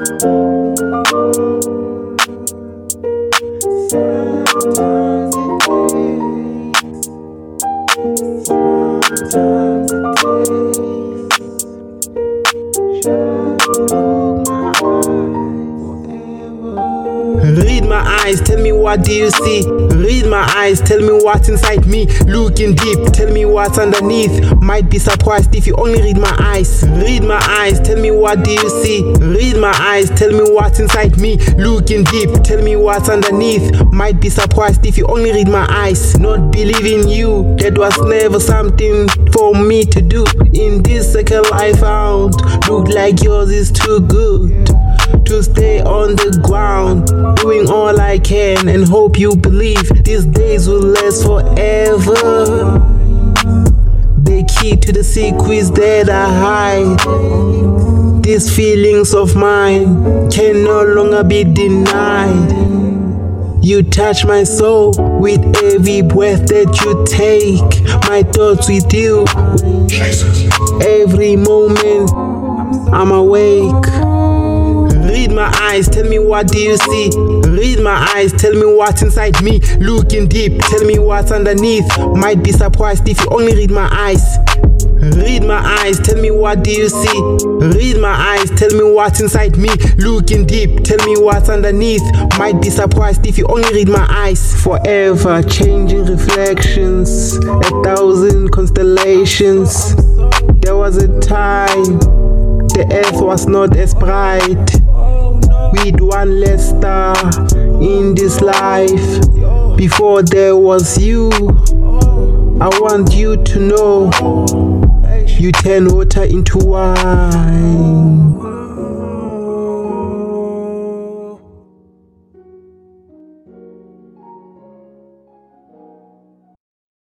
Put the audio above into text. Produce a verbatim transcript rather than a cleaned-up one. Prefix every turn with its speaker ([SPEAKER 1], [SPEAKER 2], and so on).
[SPEAKER 1] Read my eyes, tell me what do you see? Read my eyes, tell me what's inside me. Looking deep, tell me what's underneath. Might be surprised if you only read my eyes. Read my eyes, tell me what do you see? Read my eyes, tell me what's inside me. Looking deep, tell me what's underneath. Might be surprised if you only read my eyes. Not believing you, that was never something for me to do. In this circle I found, look like yours is too good to stay on the ground, doing all I can and hope you believe these days will last forever. The key to the secrets that I hide, these feelings of mine can no longer be denied. You touch my soul with every breath that you take, my thoughts with you. Every moment I'm awake. Read my eyes, tell me what do you see? Read my eyes, tell me what's inside me. Looking deep, tell me what's underneath. Might be surprised if you only read my eyes. Read my eyes, tell me what do you see? Read my eyes, tell me what's inside me. Looking deep, tell me what's underneath. Might be surprised if you only read my eyes. Forever changing reflections, a thousand constellations. There was a time the earth was not as bright, with one less star in this life. Before there was you, I want you to know, you turn water into wine.